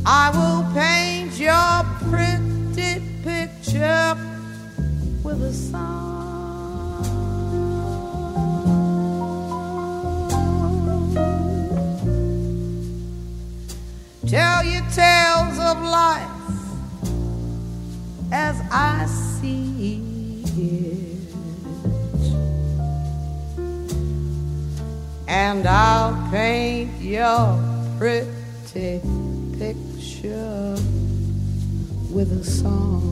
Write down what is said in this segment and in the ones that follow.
I will paint your pretty picture with a song. Tell you tales of life as I see it, and I'll paint your pretty picture with a song.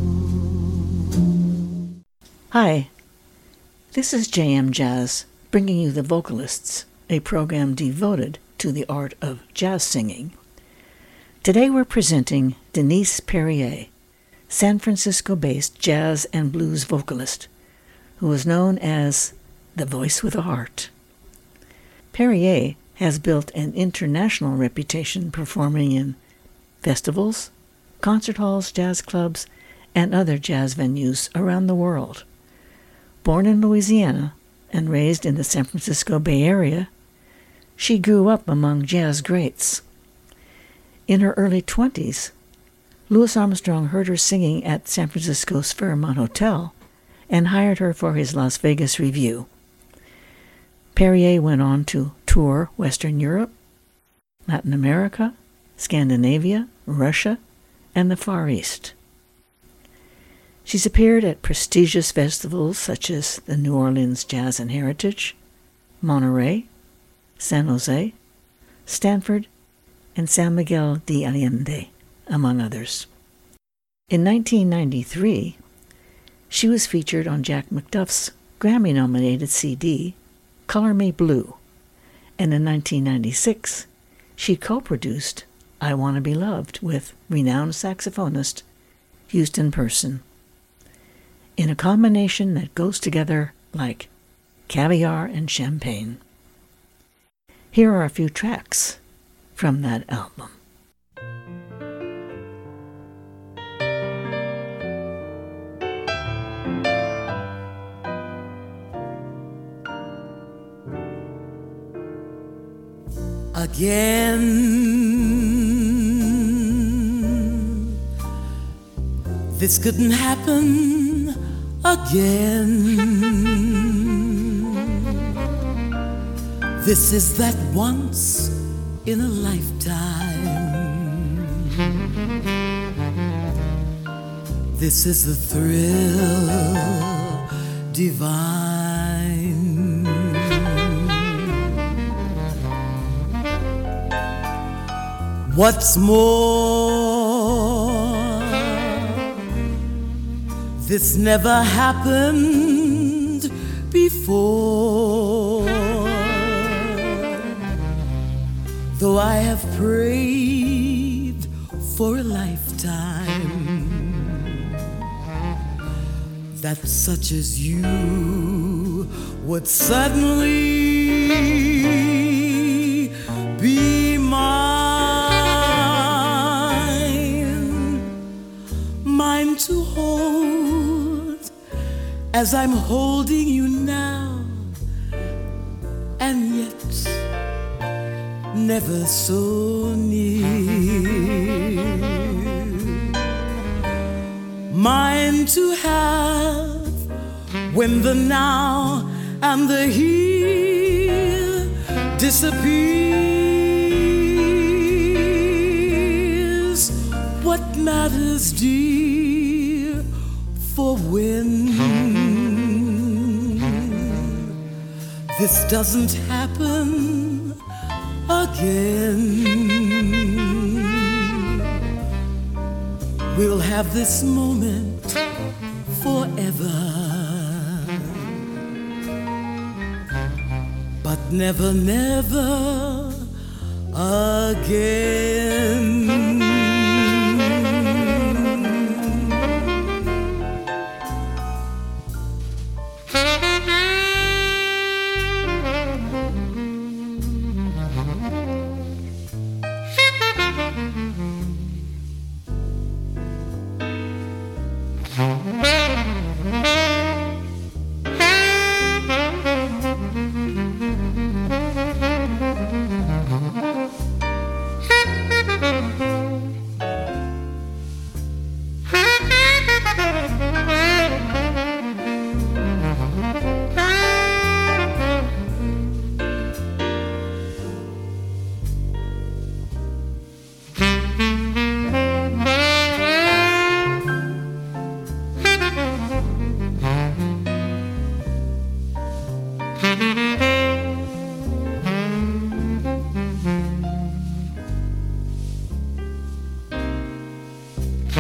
Hi, this is JM Jazz, bringing you The Vocalists, a program devoted to the art of jazz singing. Today we're presenting Denise Perrier, San Francisco-based jazz and blues vocalist, who is known as the Voice with a Heart. Perrier has built an international reputation performing in festivals, concert halls, jazz clubs, and other jazz venues around the world. Born in Louisiana and raised in the San Francisco Bay Area, she grew up among jazz greats. In her early 20s, Louis Armstrong heard her singing at San Francisco's Fairmont Hotel and hired her for his Las Vegas revue. Perrier went on to tour Western Europe, Latin America, Scandinavia, Russia, and the Far East. She's appeared at prestigious festivals such as the New Orleans Jazz and Heritage, Monterey, San Jose, Stanford, and San Miguel de Allende, among others. In 1993, she was featured on Jack McDuff's Grammy-nominated CD, Color Me Blue, and in 1996, she co-produced I Want to Be Loved with renowned saxophonist Houston Person, in a combination that goes together like caviar and champagne. Here are a few tracks from that album. Again, this couldn't happen again. This is that once in a lifetime. This is the thrill divine. What's more, this never happened before. Though I have prayed for a lifetime, that such as you would suddenly be mine to hold as I'm holding you now, and yet never so near. Mine to have when the now and the here disappears. What matters, dear, for when this doesn't happen again. We'll have this moment forever, but never, never again.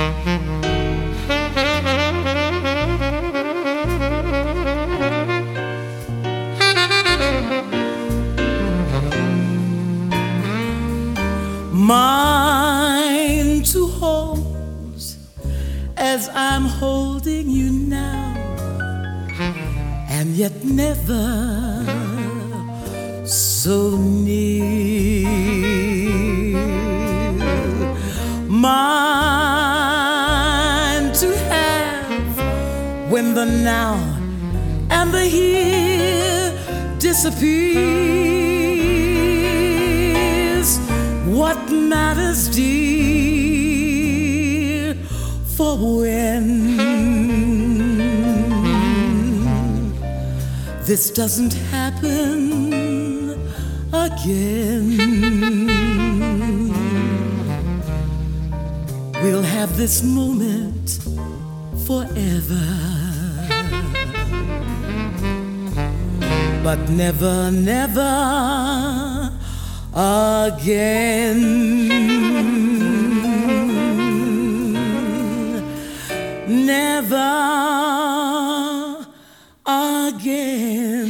Mine to hold as I'm holding you now, and yet never so near. Mine to have when the now and the here disappears. What matters, dear, for when this doesn't happen again, we'll have this moment forever, but never, never again. Never again.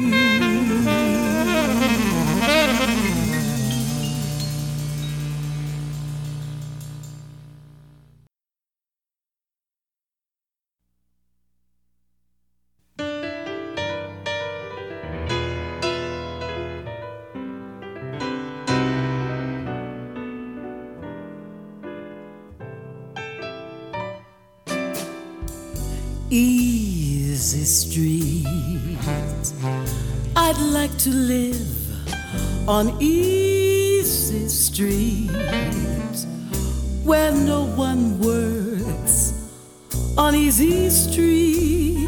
Easy street, I'd like to live on easy street, where no one works on easy street.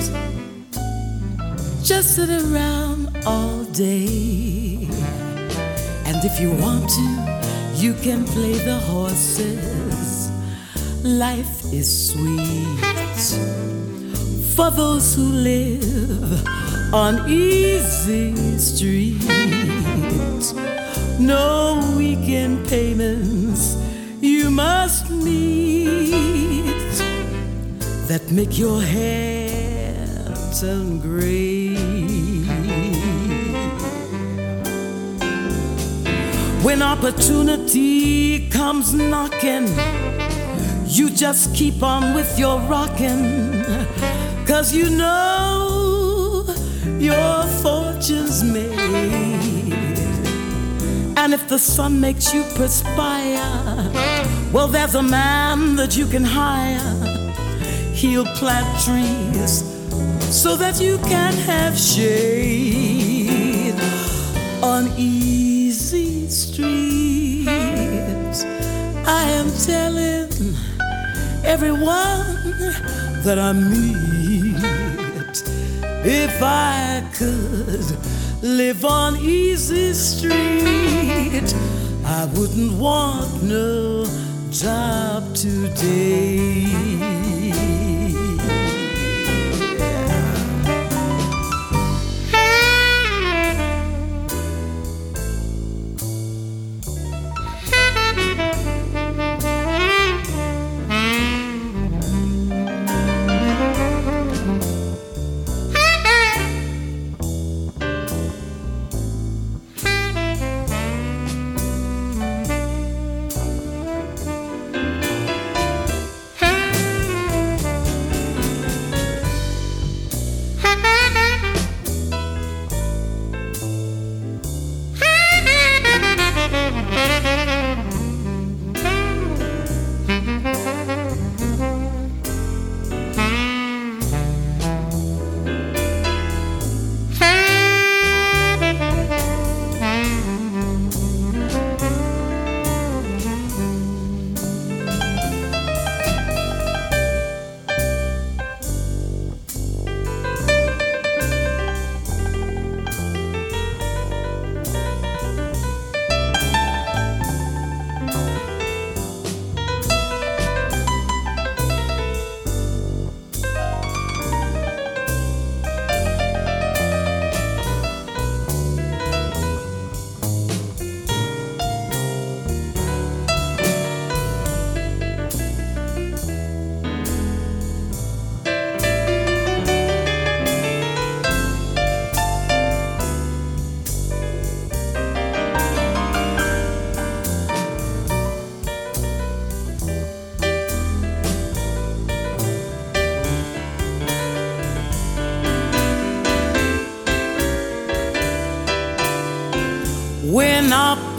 Just sit around all day, and if you want to, you can play the horses. Life is sweet for those who live on easy street. No weekend payments you must meet that make your hair turn gray. When opportunity comes knocking, you just keep on with your rockin', 'cause you know your fortune's made. And if the sun makes you perspire, well, there's a man that you can hire. He'll plant trees so that you can have shade on easy streets. I am telling everyone that I meet, if I could live on easy street, I wouldn't want no job today.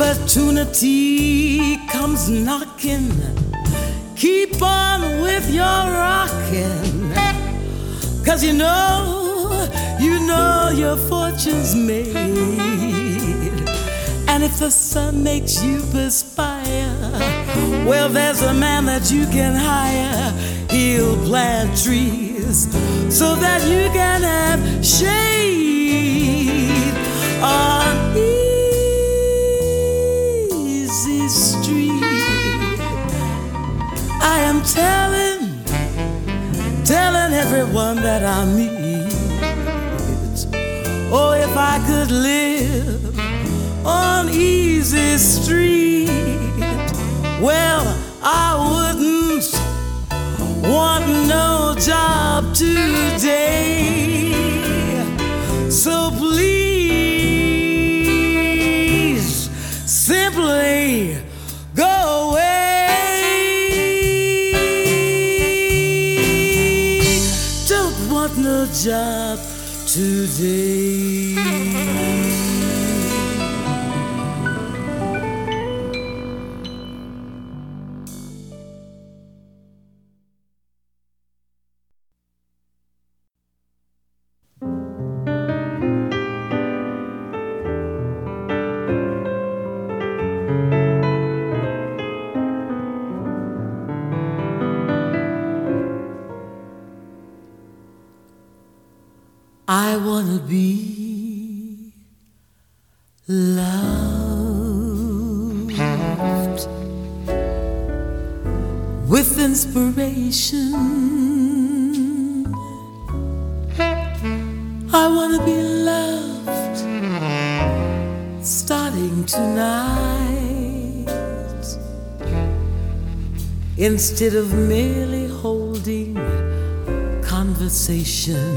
opportunity comes knocking, keep on with your rocking, 'cause you know your fortune's made. And if the sun makes you perspire, well, there's a man that you can hire. He'll plant trees so that you can have shade on Easy Street. I am telling everyone that I meet, oh, if I could live on Easy Street, well, I wouldn't want no job today. So please, simply go away. Don't want no job today. I wanna be loved with inspiration. I wanna be loved starting tonight, instead of merely holding conversation.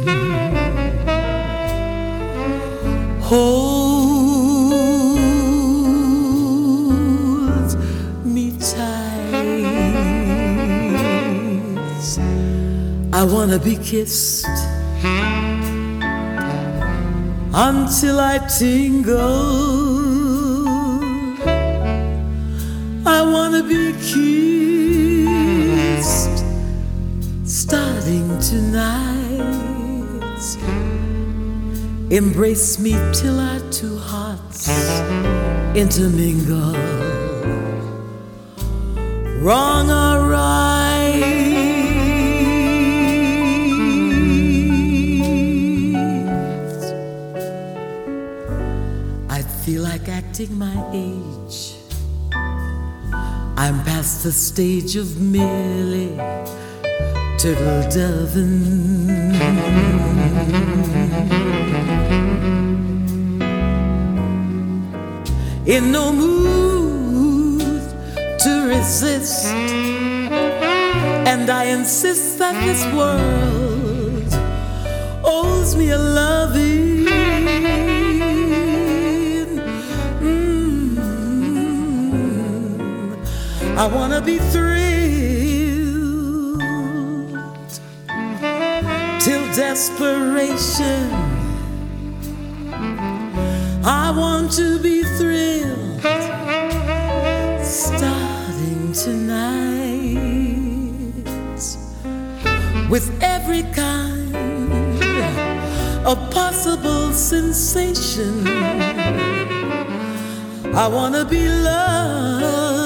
Hold me tight. I wanna be kissed until I tingle. I wanna be kissed starting tonight. Embrace me till our two hearts intermingle. Wrong or right, I feel like acting my age. I'm past the stage of merely turtle doving. In no mood to resist, and I insist that this world owes me a loving. I wanna be thrilled till desperation. I want to be thrilled starting tonight, with every kind of possible sensation. I wanna be loved.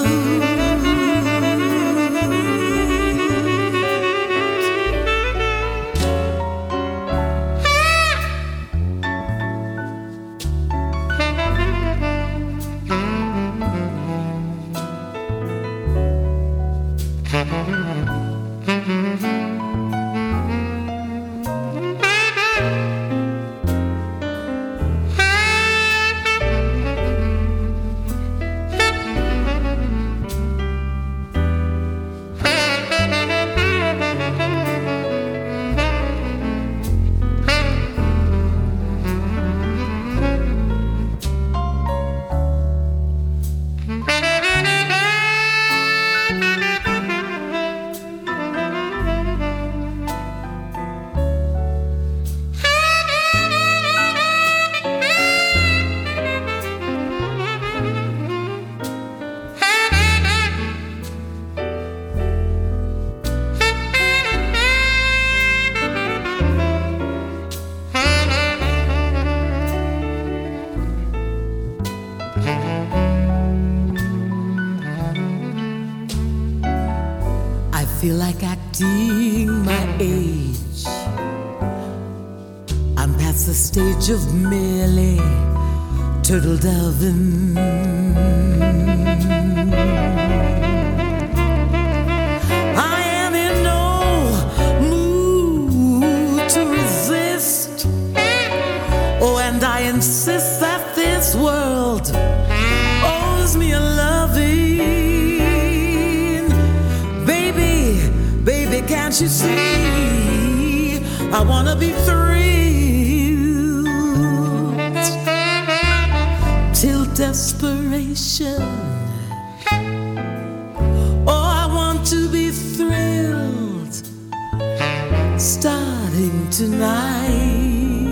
feel like acting my age. I'm past the stage of merely turtle doving. I am in no mood to resist. Oh, and I insist that this world owes me a loving. Baby, baby, can't you see? I wanna be thrilled till desperation. Oh, I want to be thrilled starting tonight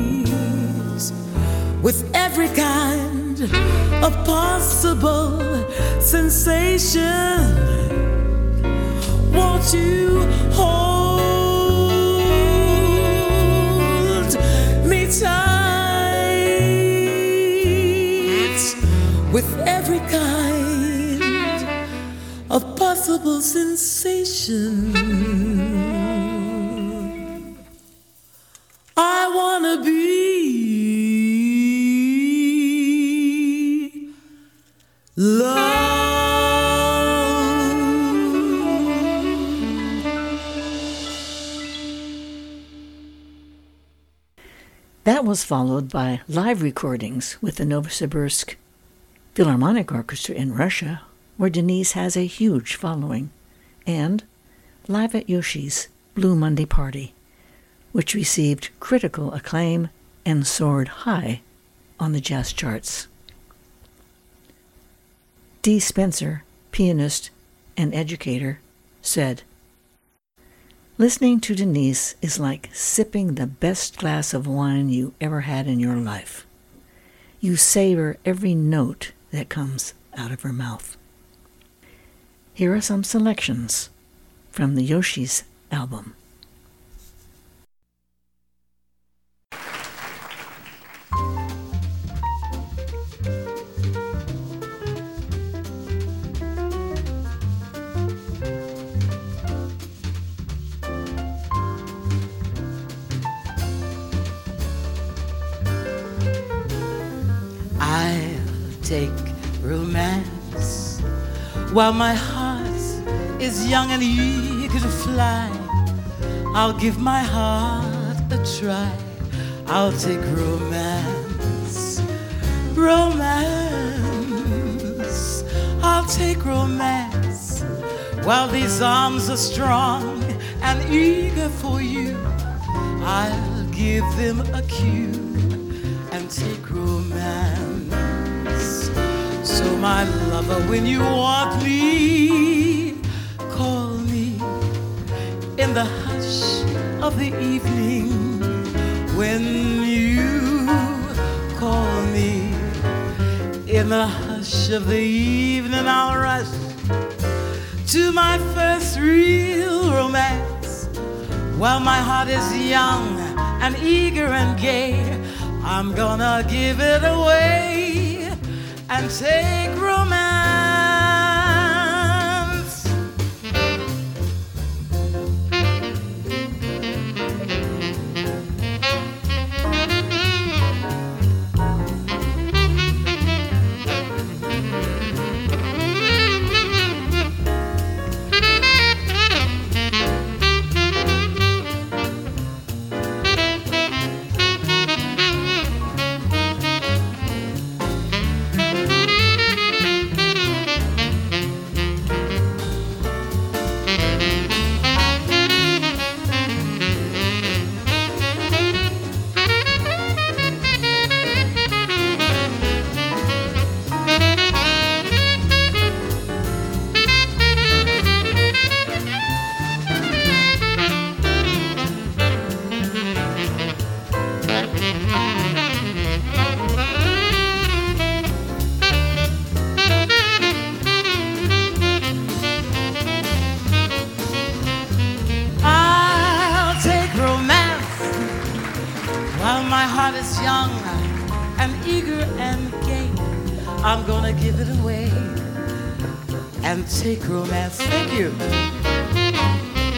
with every kind of possible sensation. Won't you hold me tight with every kind of possible sensation? I wanna be loved. That was followed by live recordings with the Novosibirsk Philharmonic Orchestra in Russia, where Denise has a huge following, and live at Yoshi's Blue Monday Party, which received critical acclaim and soared high on the jazz charts. Dee Spencer, pianist and educator, said, "Listening to Denise is like sipping the best glass of wine you ever had in your life. You savor every note that comes out of her mouth." Here are some selections from the Yoshi's album. Take romance while my heart is young and eager to fly. I'll give my heart a try. I'll take romance, romance. I'll take romance while these arms are strong and eager for you. I'll give them a cue and take romance. So my lover, when you want me, call me in the hush of the evening. When you call me in the hush of the evening, I'll rush to my first real romance. While my heart is young and eager and gay, I'm gonna give it away and take romance. I'm gonna give it away and take romance. Thank you.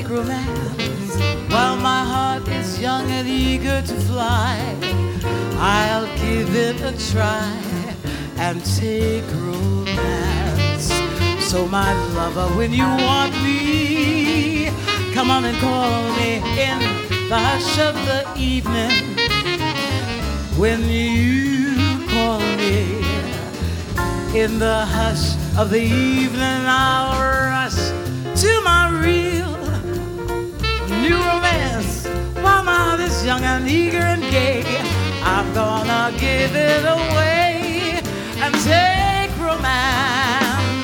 take romance while my heart is young and eager to fly. I'll give it a try and take romance. So my lover, when you want me, come on and call me in the hush of the evening. When you call me in the hush of the evening, I'll rush to my real new romance. While my heart is young and eager and gay, I'm gonna give it away and take romance.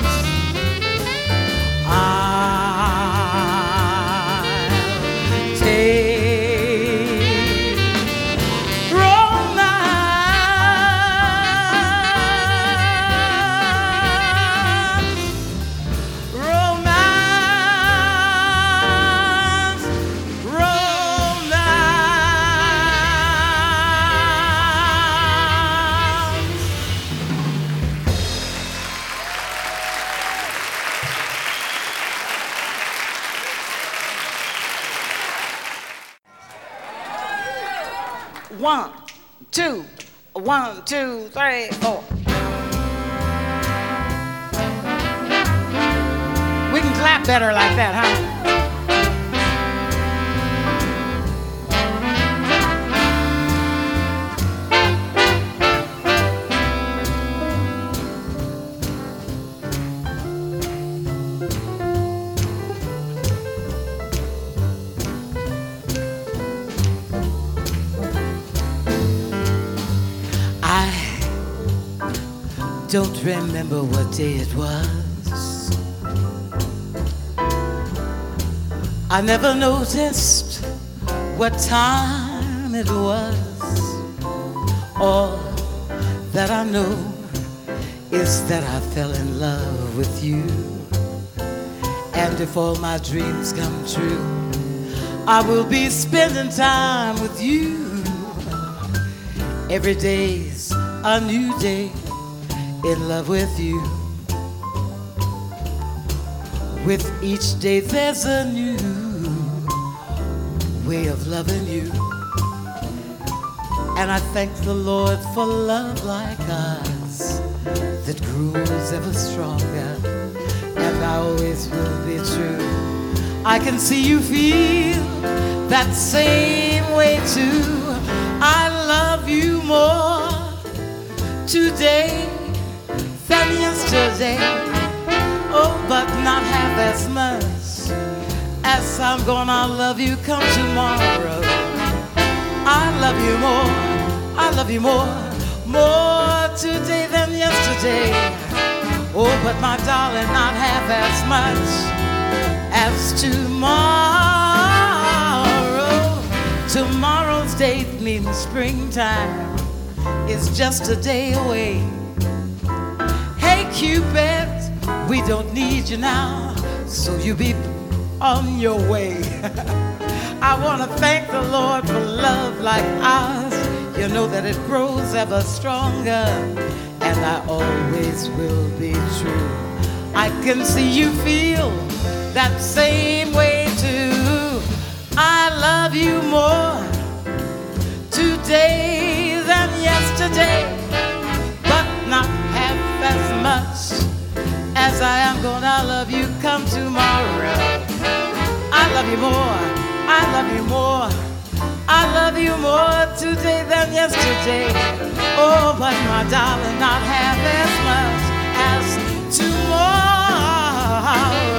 I'll take romance. Romance, romance. One, two, 1, 2, 3, 4. We can clap better like that, huh? I don't remember what day it was. I never noticed what time it was. All that I know is that I fell in love with you. And if all my dreams come true, I will be spending time with you. Every day's a new day in love with you. With each day there's a new way of loving you. And I thank the Lord for love like us that grows ever stronger, and I always will be true. I can see you feel that same way too. I love you more today than yesterday. Oh, but not half as much as I'm gonna love you come tomorrow. I love you more, I love you more, more today than yesterday. Oh, but my darling, not half as much as tomorrow. Tomorrow's date means springtime is just a day away. Hey Cupid, we don't need you now, so you be on your way. I want to thank the Lord for love like ours. You know that it grows ever stronger, and I always will be true. I can see you feel that same way too. I love you more today than yesterday, but not half as much as I am gonna love you come tomorrow. I love you more, I love you more, I love you more today than yesterday. Oh, but my darling, not half as much as tomorrow.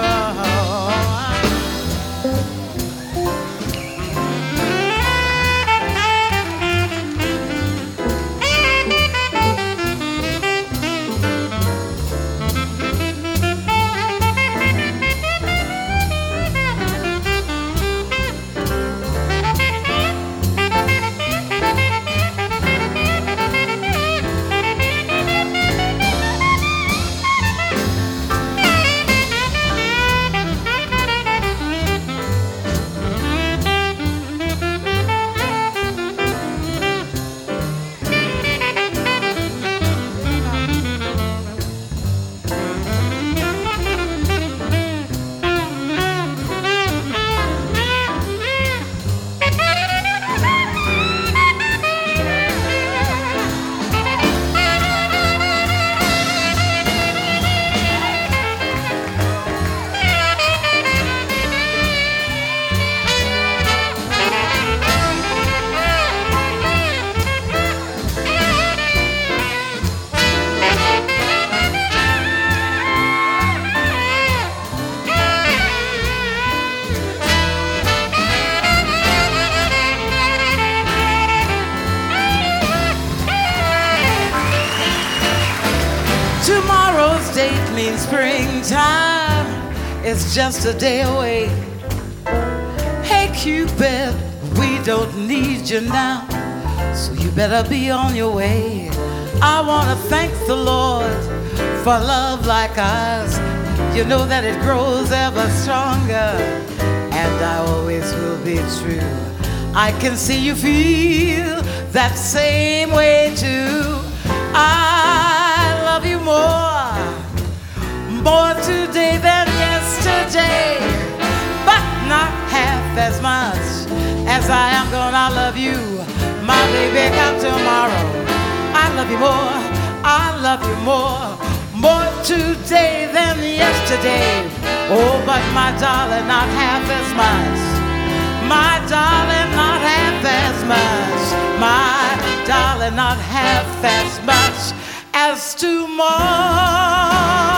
means springtime is just a day away. Hey Cupid, we don't need you now, so you better be on your way. I want to thank the Lord for love like ours. You know that it grows ever stronger, and I always will be true. I can see you feel that same way too. I love you more today than yesterday, but not half as much as I am gonna love you, my baby, come tomorrow. I love you more, I love you more today than yesterday. Oh, but my darling, not half as much. My darling, not half as much. My darling, not half as much as tomorrow.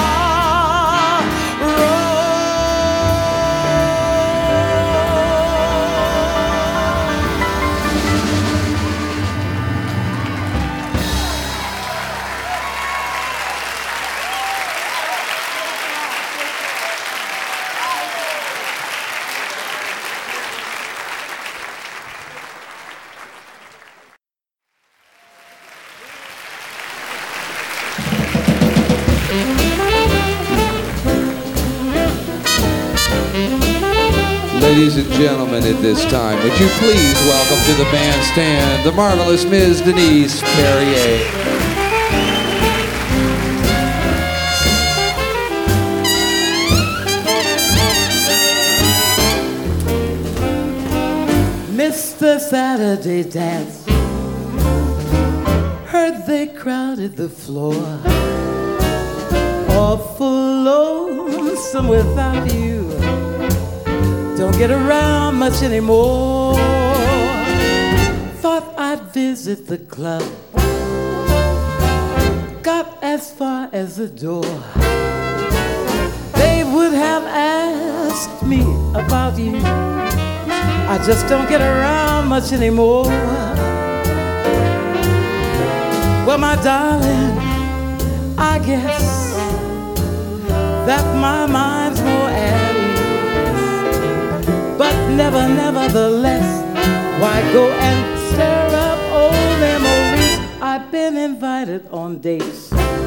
Ladies and gentlemen, at this time, would you please welcome to the bandstand the marvelous Ms. Denise Perrier. Mr. Saturday dance, heard they crowded the floor. Awful lonesome without you, don't get around much anymore. Thought I'd visit the club, got as far as the door. They would have asked me about you, I just don't get around much anymore. Well, my darling, I guess that my mind's more at ease, but nevertheless, why go and stir up old memories? I've been invited on dates,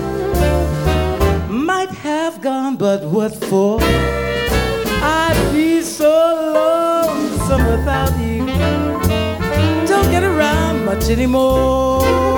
might have gone, but what for? I'd be so lonesome without you, don't get around much anymore.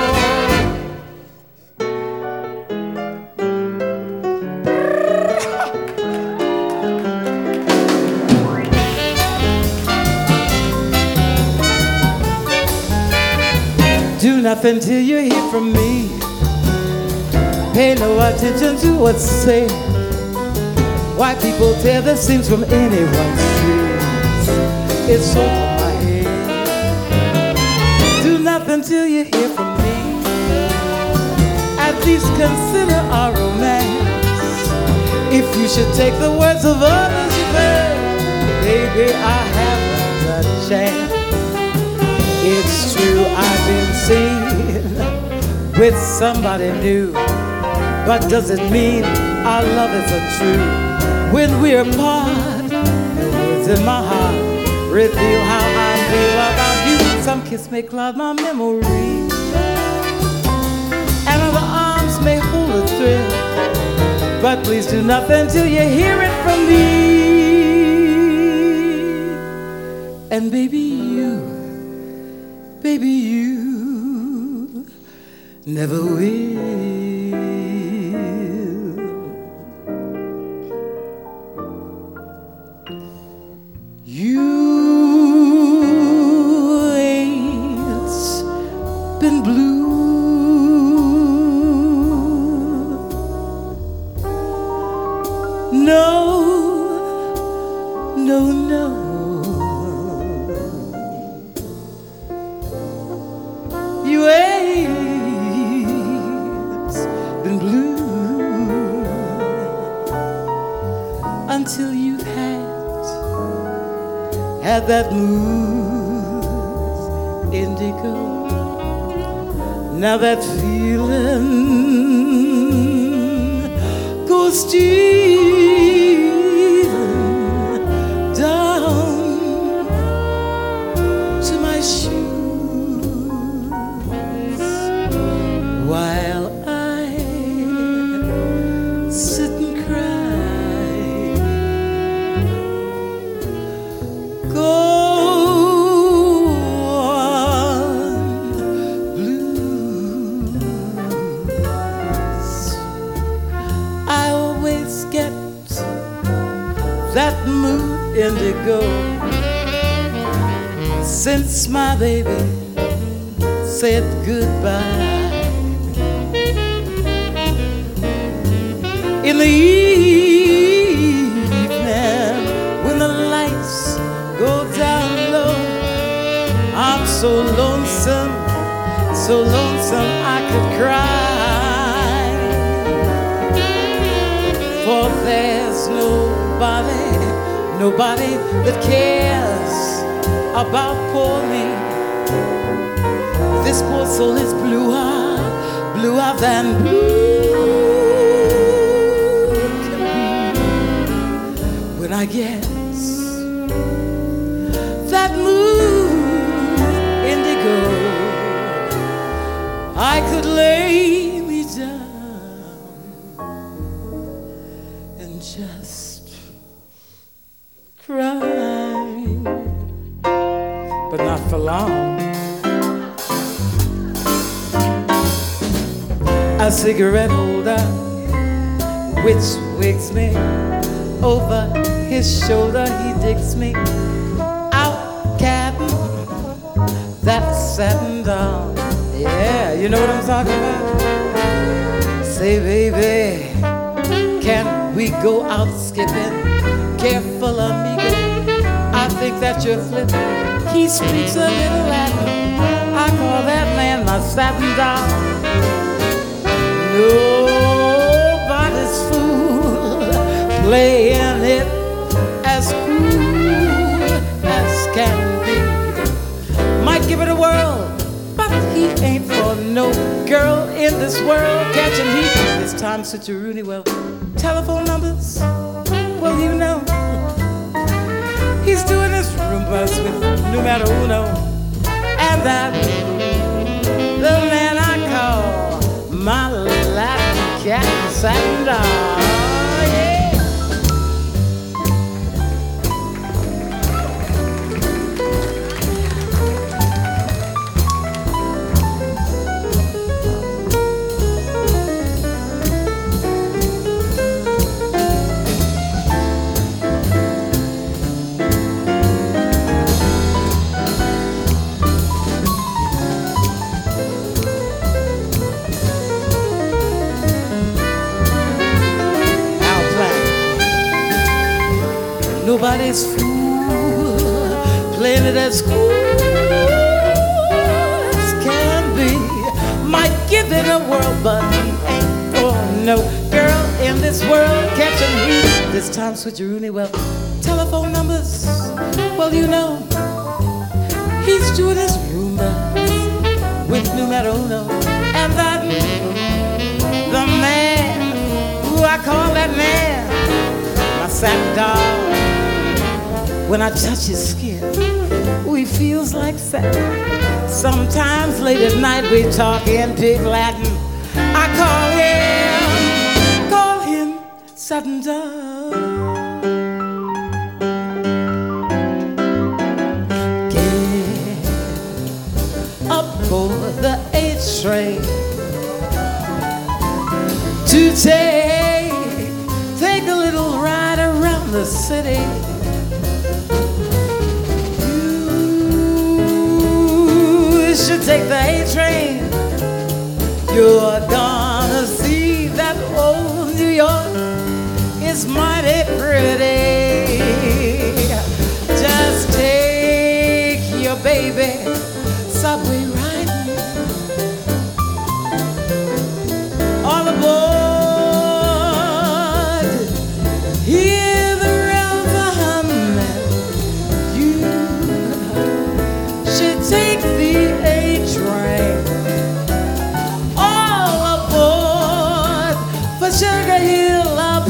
Do nothing till you hear from me, pay no attention to what's said. Why people tear the seams from anyone's dreams, it's over my head. Do nothing till you hear from me, at least consider our romance. If you should take the words of others you've heard, baby, I haven't a chance. It's true, I've been seen with somebody new, but does it mean our love is true? When we're apart, the words in my heart reveal how I feel about you. Some kiss may cloud my memory, and other arms may hold a thrill, but please do nothing till you hear it from me. And baby, you never will. Until you've had that mood indigo. Now that feeling stealing down to my shoes while I sit and cry. Go on, blues. I always get that mood indigo since my baby said goodbye. In the evening, when the lights go down low, I'm so lonesome I could cry. For there's nobody that cares about poor me. This poor soul is bluer than blue can be. When I get that mood indigo, I could lay me down and just cry, but not for long. A cigarette holder which wigs me over his shoulder, he digs me out, Captain, that satin down. Yeah, you know what I'm talking about? Say, baby, can we go out skipping? Careful, amigo, I think that you're flipping. He speaks a little Latin, I call that man my satin down. Nobody's fool, playing it as cool as can be. Might give it a whirl, but he ain't for no girl in this world catching heat. This time suits you really well. Telephone numbers, well, you know, he's doing his Roombas with numero uno, and that the man I call my Latin cat satin doll. Nobody's fool, playing it as cool as can be. Might give it a whirl, but he ain't for no girl in this world catching heat. This time switch Rooney, well, telephone numbers, well, you know, he's doing his Roomba with numero uno, and that the man who I call that man my satin doll. When I touch his skin, ooh, he feels like satin. Sometimes late at night we talk in big Latin. I call him satin doll. Get aboard the A train to take a little ride around the city. Should take the A train. You're gonna see that old New York is mighty pretty. Just take your baby subway riding. All aboard. Hear the river humming. You should take the Sugar Hill, I'll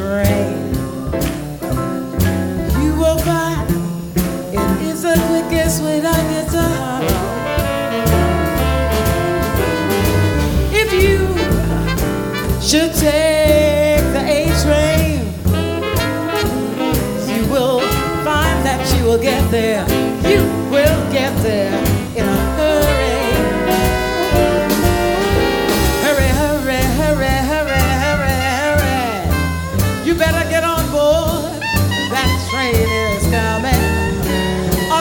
train, you will find it is the quickest way down your tunnel. If you should take the A train, you will find that you will get there. You will get there in a hurry. Hurry, hurry, hurry, hurry, hurry, hurry. You better get on board. That train is coming. All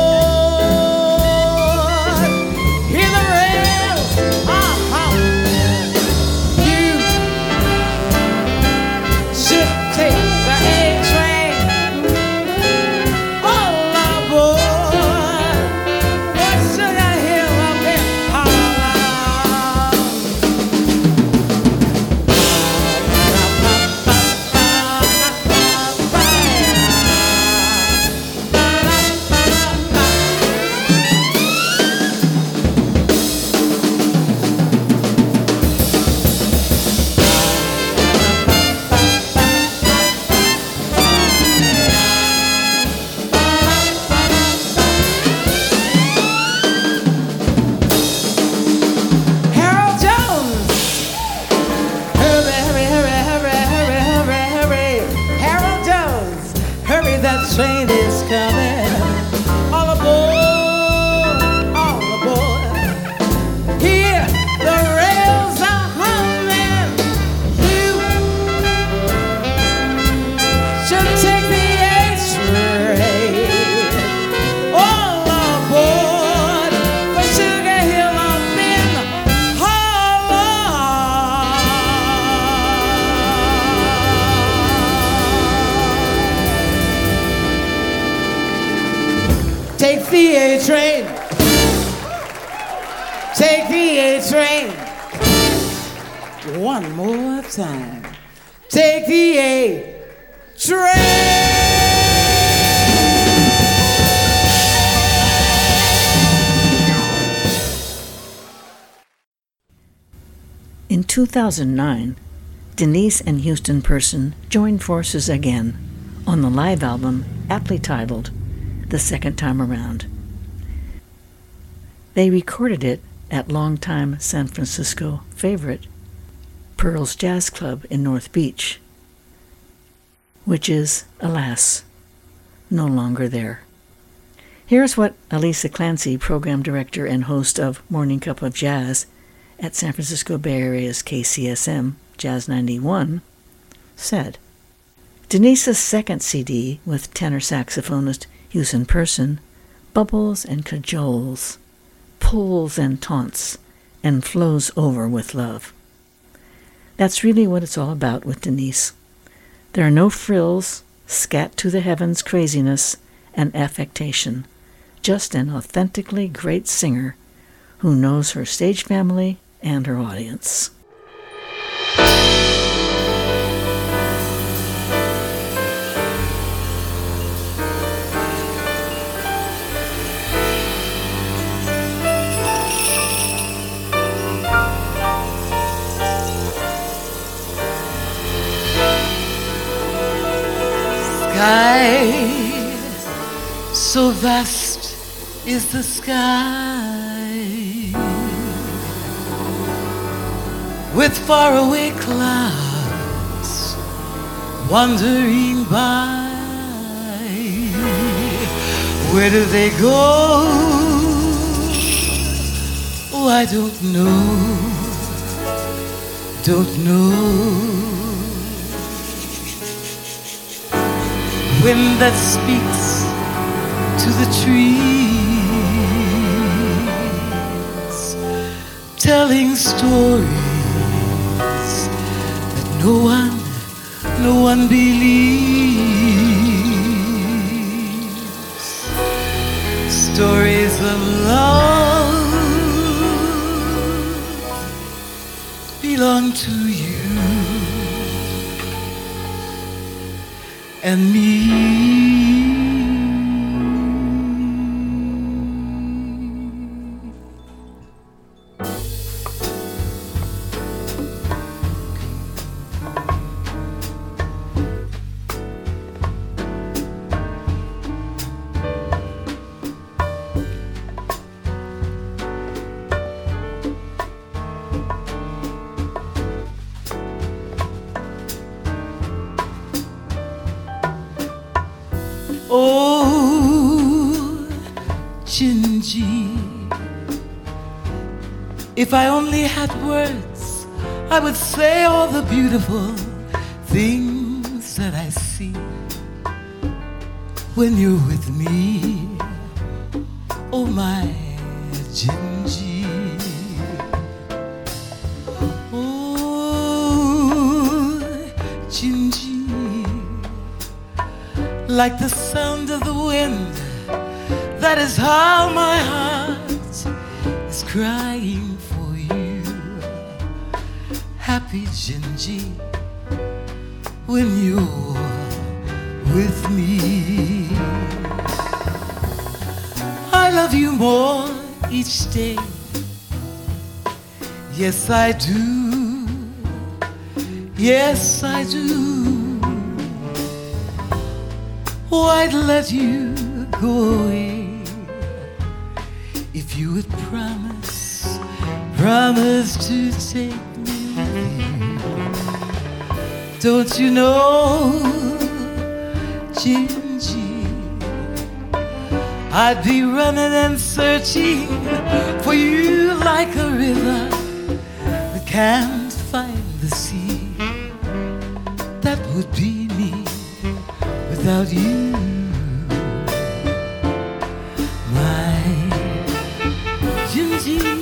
aboard. Hear the rails. You should take the A train. All aboard. For Sugar Hill up in Harlem. Harold Jones. Hurry, hurry, hurry, hurry, hurry, hurry, hurry. Harold Jones. Hurry, that train is coming. All aboard, all aboard. Here, the rails are humming. You should take the A train. All aboard for Sugar Hill up in Harlem. Take the A train. Take the A train. One more time. Take the A train. In 2009, Denise and Houston Person joined forces again on the live album aptly titled The Second Time Around. They recorded it at longtime San Francisco favorite Pearl's Jazz Club in North Beach, which is, alas, no longer there. Here's what Elisa Clancy, program director and host of Morning Cup of Jazz at San Francisco Bay Area's KCSM Jazz 91, said. Denise's second CD with tenor saxophonist Houston Person bubbles and cajoles, pulls and taunts, and flows over with love. That's really what it's all about with Denise. There are no frills, scat to the heavens craziness, and affectation, just an authentically great singer who knows her stage family and her audience. Sky, so vast is the sky, with faraway clouds wandering by. Where do they go? Oh, I don't know, don't know. Wind that speaks to the trees, telling stories that no one believes. Stories of love belong to you and me. Gingy. If I only had words, I would say all the beautiful things that I see when you're with me. Oh my Gingy. Oh Gingy. Like the sound of the wind, that is how my heart is crying for you. Happy Gingy, when you're with me. I love you more each day. Yes, I do. Yes, I do. Oh, I'd let you go away if you would promise, promise to take me with you. Don't you know, Gingy, I'd be running and searching for you like a river that can't find the sea. That would be me without you, my Gingy.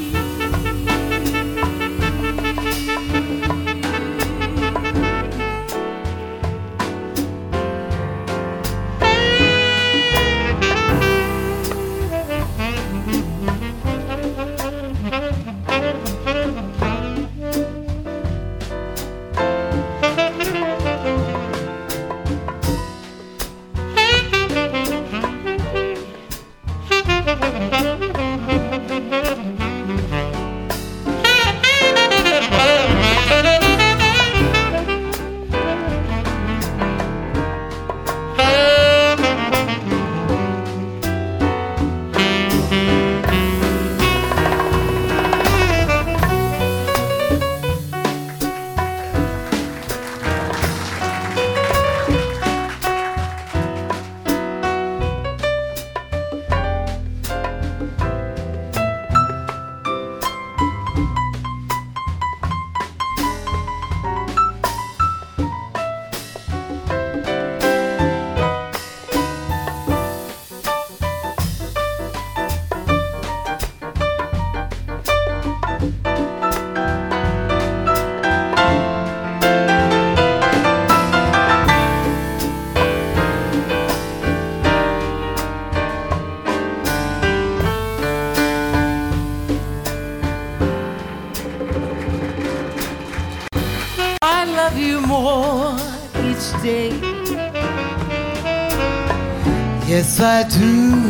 Yes, I do.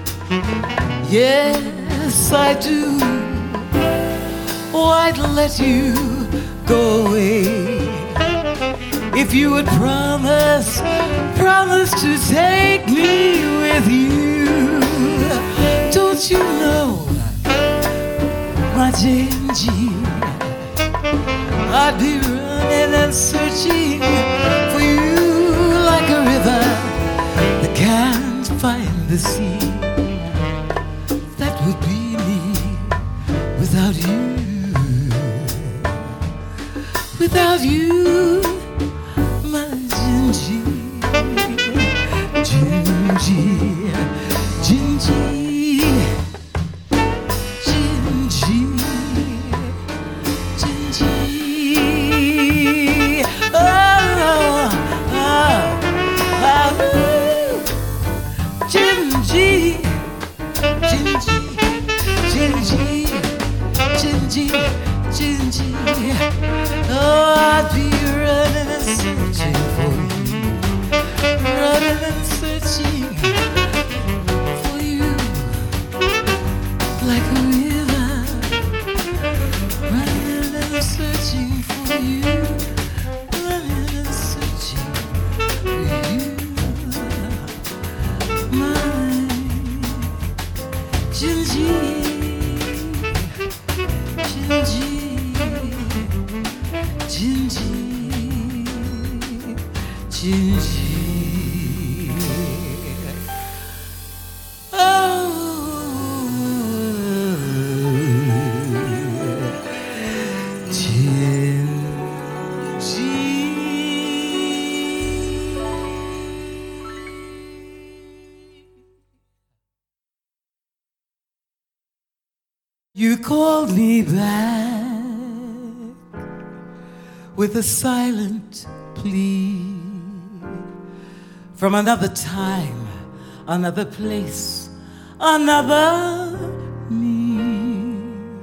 Yes, I do. Oh, I'd let you go away if you would promise, promise to take me with you. Don't you know, my Gingy, I'd be running and searching for you like a river that can't find the sea. That would be me without you. Without you, my Gingy, Gingy, Gingy, Gingy, Gingy. Oh, oh, oh. Gingy, Gingy, Gingy, Gingy, Gingy. Oh, I'd be running and searching for you, running and searching for you like a river, running and searching for you, running and searching for you. Gingy, Gingy, Gingy, Gingy. Oh. You called me back with a silent plea from another time, another place, another me.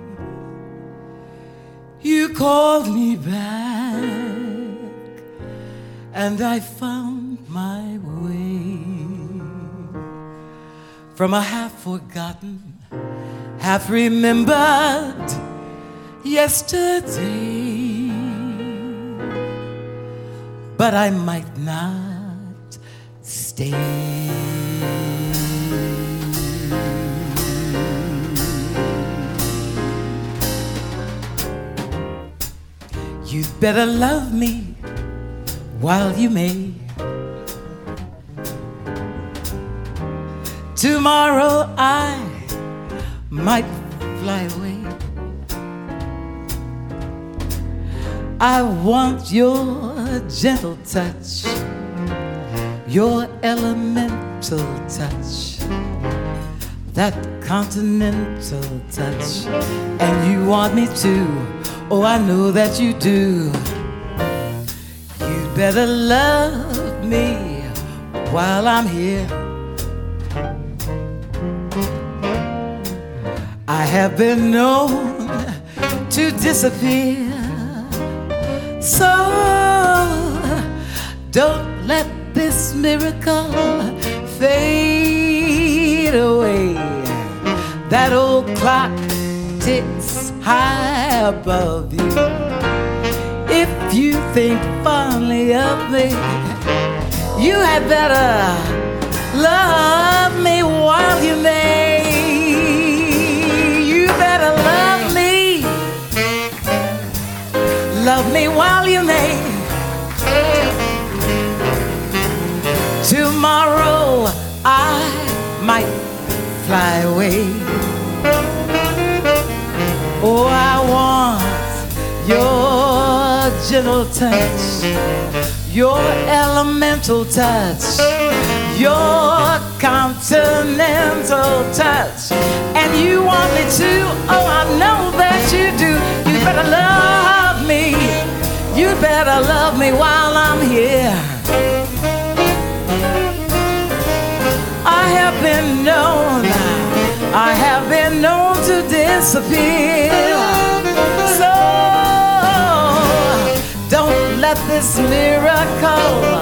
You called me back and I found my way from a half-forgotten, half-remembered yesterday. But I might not stay. You'd better love me while you may. Tomorrow I might fly away. I want your gentle touch, your elemental touch, that continental touch. And you want me to, oh I know that you do. You better love me while I'm here. I have been known to disappear, so don't let this miracle fade away. That old clock ticks high above you. If you think fondly of me, you had better love me while you may. You better love me, love me while you may. Tomorrow I might fly away. Oh, I want your gentle touch, your elemental touch, your continental touch. And you want me to, oh I know that you do. You better love me, you better love me while I'm here. I have been known to disappear. So don't let this miracle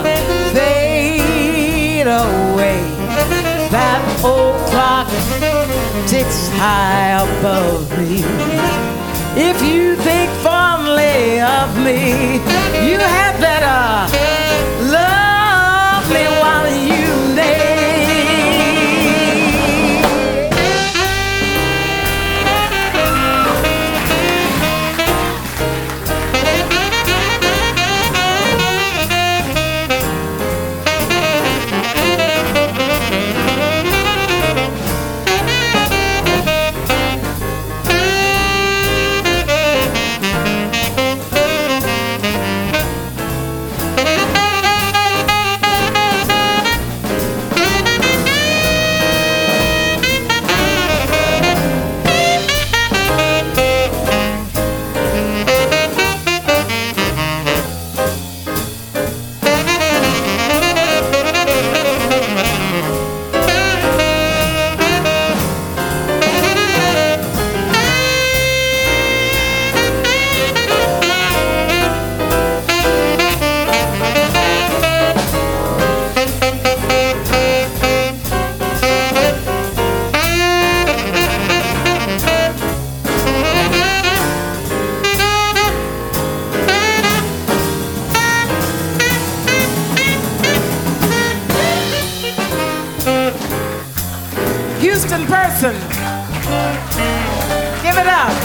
fade away. That old clock ticks high above me. If you think fondly of me, you had better love me while you may. Houston person, give it up.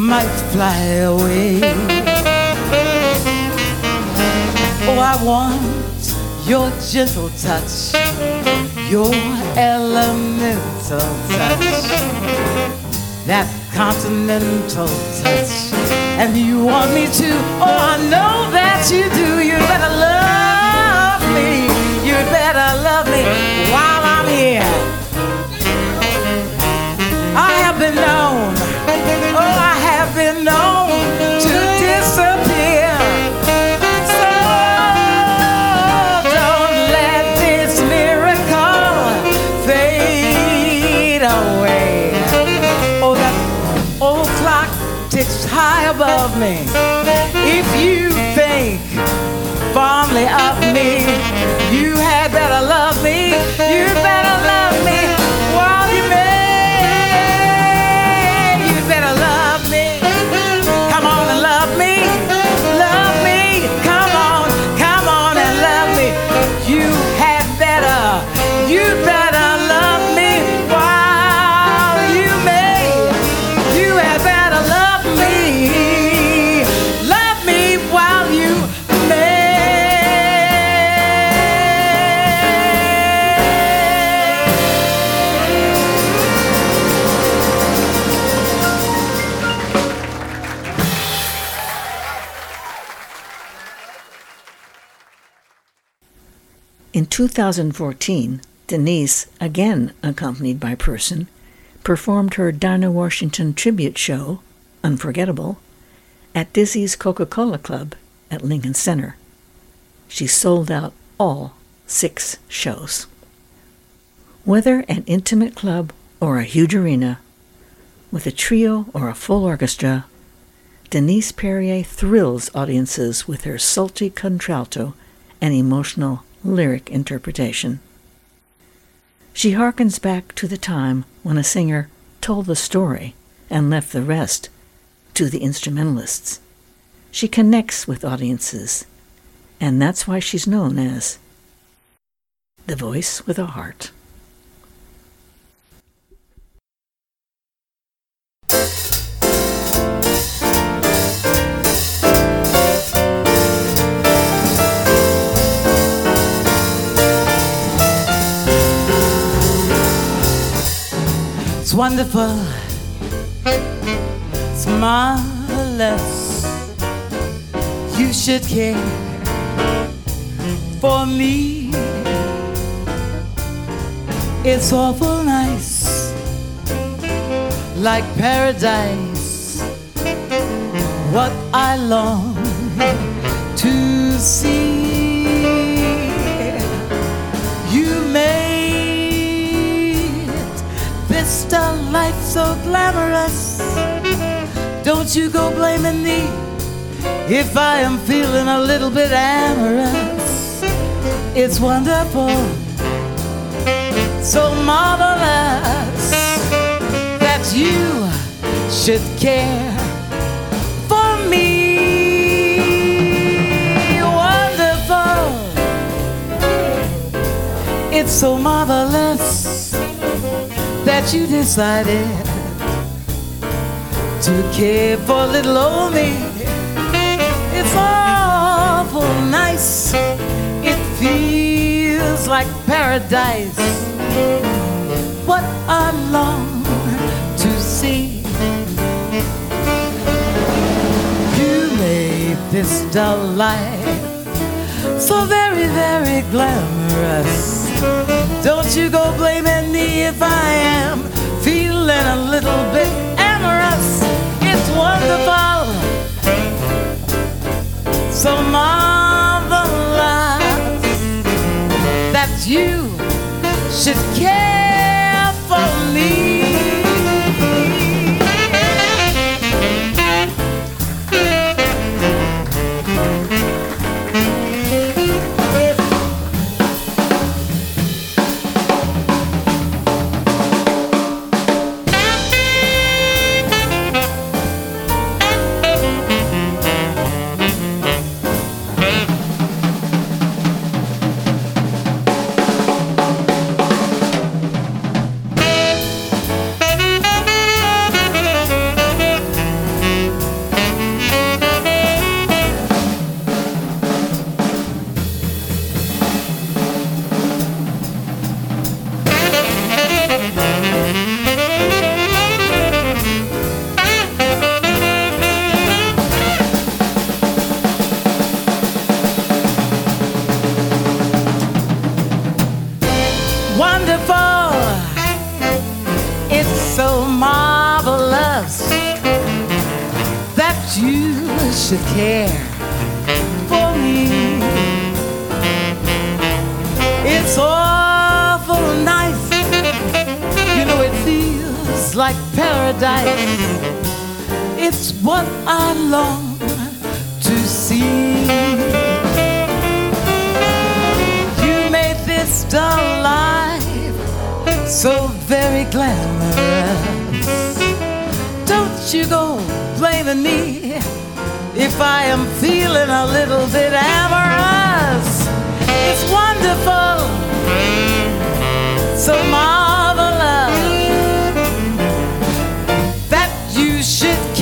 might fly away. Oh, I want your gentle touch, your elemental touch, that continental touch. And you want me to, oh, I know that you do. You better love me, you better love me while I'm here. I have been known, oh, I have been known to disappear. So don't let this miracle fade away. Oh, that old clock ticks high above me. If you think fondly of me, you had better love me. You better love me while you may. You better love me. Come on and love me. Love me. Come on and love me. You had better. You better love me while you may. You had better love me. Love me while you may. In 2014, Denise, again accompanied by Person, performed her Dinah Washington tribute show, Unforgettable, at Dizzy's Coca-Cola Club at Lincoln Center. She sold out all 6 shows. Whether an intimate club or a huge arena, with a trio or a full orchestra, Denise Perrier thrills audiences with her salty contralto and emotional lyric interpretation. She harkens back to the time when a singer told the story and left the rest to the instrumentalists. She connects with audiences, and that's why she's known as the voice with a heart. It's wonderful, it's marvelous. You should care for me. It's awful nice, like paradise. What I long to see. You made this life so glamorous. Don't you go blaming me if I am feeling a little bit amorous. It's wonderful, so marvelous that you should care for me. Wonderful, it's so marvelous that you decided to care for little old me. It's awful nice, it feels like paradise. What I long to see. You made this dull life so very, very glamorous. Don't you go blaming me if I am feeling a little bit amorous. It's wonderful, so marvelous that you should care for me. so marvelous that you should care for me. It's awful nice, you know it feels like paradise. It's what I long to see. You made this dull life so very glamorous. Don't you go blaming me if I am feeling a little bit amorous. It's wonderful, so marvelous that you should